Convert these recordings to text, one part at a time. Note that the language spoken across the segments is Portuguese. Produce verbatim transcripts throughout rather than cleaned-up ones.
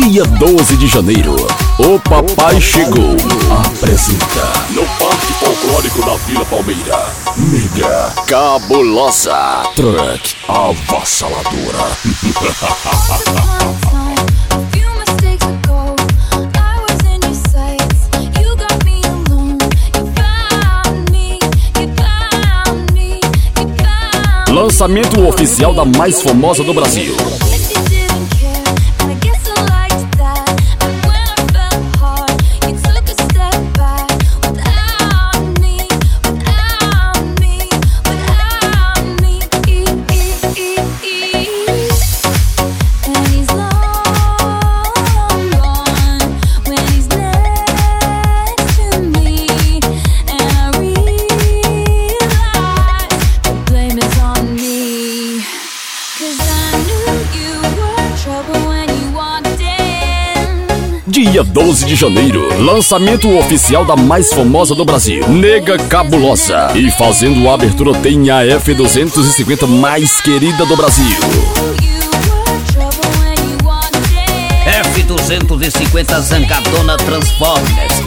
Dia doze de janeiro, o Papai Chegou apresenta no Parque Folclórico da Vila Palmeira, Nega Cabulosa Truck Avassaladora. Lançamento oficial da mais famosa do Brasil. Dia doze de janeiro, lançamento oficial da mais famosa do Brasil, Nega Cabulosa. E fazendo a abertura tem a F duzentos e cinquenta mais querida do Brasil. F duzentos e cinquenta Zangadona Transformers.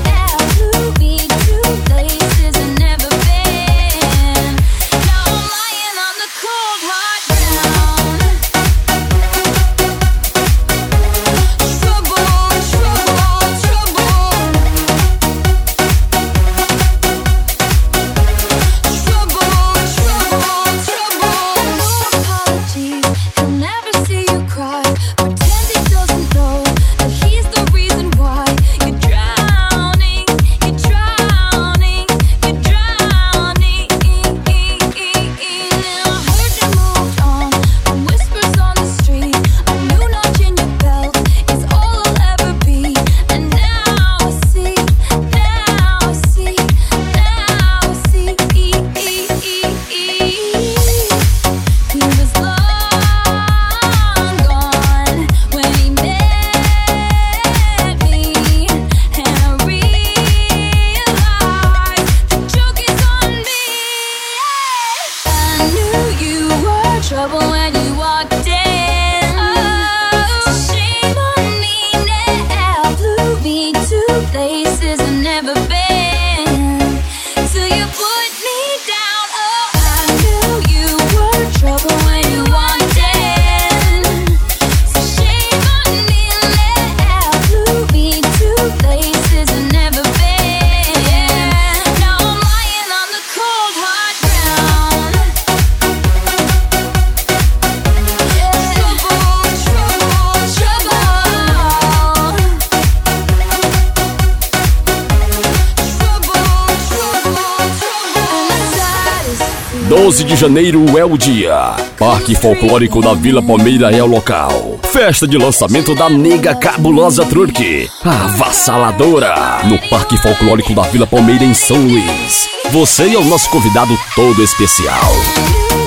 doze de janeiro é o dia. Parque Folclórico da Vila Palmeira é o local. Festa de lançamento da Nega Cabulosa Truck Avassaladora no Parque Folclórico da Vila Palmeira em São Luís. Você é o nosso convidado todo especial.